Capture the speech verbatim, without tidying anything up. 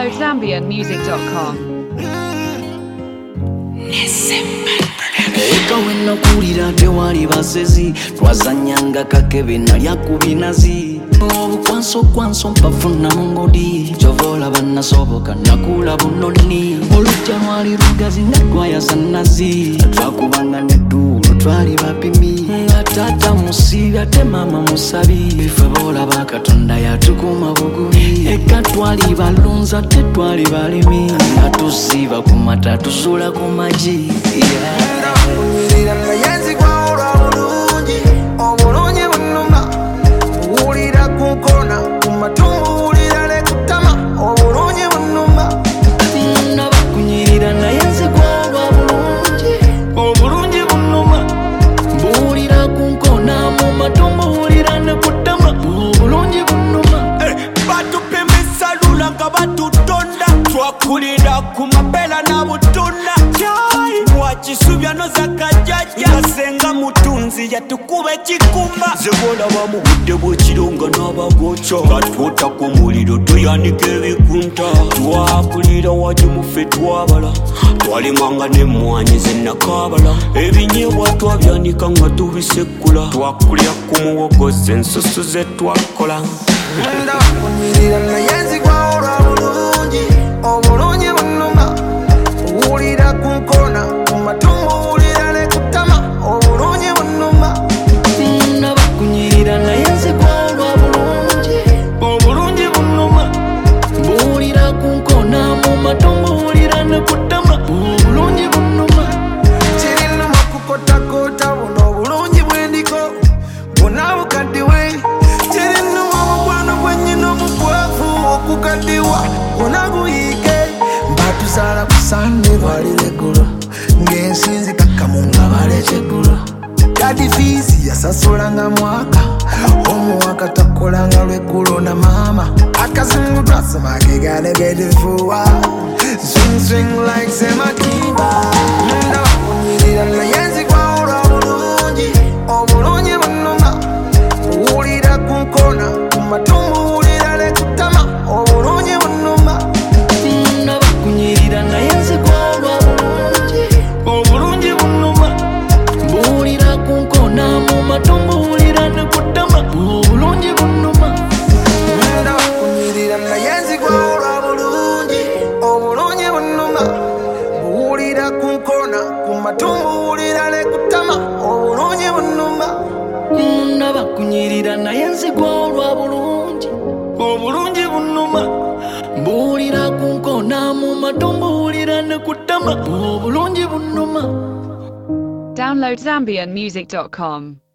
Download Zambian Music dot com. Eka wena kulira tewali basezi twazanyanga kakebe nalya kubinazi obukwanso kwanso mpafuna mungodi chovola banasoboka nakula bunoni olutya lwali lugazi netwayasa nazi twakubanga neddulo twali bapimi nga tata musibi ate mama musabi ife bola bakatonda yatukuma bugubi eka twali balunza ate twali balimi nga tusiba ku mata tusula ku maji yeah. Ulira na yenzi kwa ora bulungi obulungi bunuma ulira kunkona kumatumbu ulira le kutama obulungi bunuma na bakunyirira na yenzi kwa ora bulungi obulungi bunuma bulira kunkona mu matumbu ulira ne kutama obulungi bunuma batupimisa lula nga batutonda twakulira ku mapela na butuna wakisubya nozakajaja asenga mutunzi yatukube kikumba zebola bamubudde bwekirunga n'abagoca batwota ku muliro tuyanika ebikunta twakulira wajimufe twabala twalimanga n'emmwanyi zennakabala ebinyebwa twabyanika nga tubisekula twakulira ku muwogozi ensusu ze twakola ndakunyirira na yenzi kwa ora bulungi obulungi bunuma ulira kunkona kumatumbu ulira le kutama obulungi bunuma na bakunyirira na yenzi kwa ora bulungi obulungi bunuma bulira kunkona mu matumbu ulira ne kutama obulungi bunuma kirinuma kukotakota buno obulungi bwendiko buna bukaddiwe kirinuma mukwano gwennyina omukwafu okukaddiwa buna guyike mbatusala kusande bwalireggulo ng'ensinzi kakkamu nga balekeggulo dadi fiisi yasasulanga mwaka omuwaka takolanga lweggulo na maama akazingu twasoma keganegedefuwa swing swing like sematimba ndabakunyirira nayenzi kwaolwa bulungi obulungi bunuma ulira kunkona kumatumbu ulira le kutama obulungi bunuma nabakunyirira nayenzi kwaolwa bulungi obulungi bunuma bulira kunkona mu matumbu ulira ne kutama obulungi bunuma ndabakunyirira nayenzi kwaolwa bulungi obulungi bunuma bulira kunkona kumatumbu ulira le kutama obulungi bunuma nabakunyirira nayenzi kwaolwa bulungi obulungi bunuma bulira kunkona mu matumbu ulira ne kutama obulungi bunuma. Download Zambian Music dot com.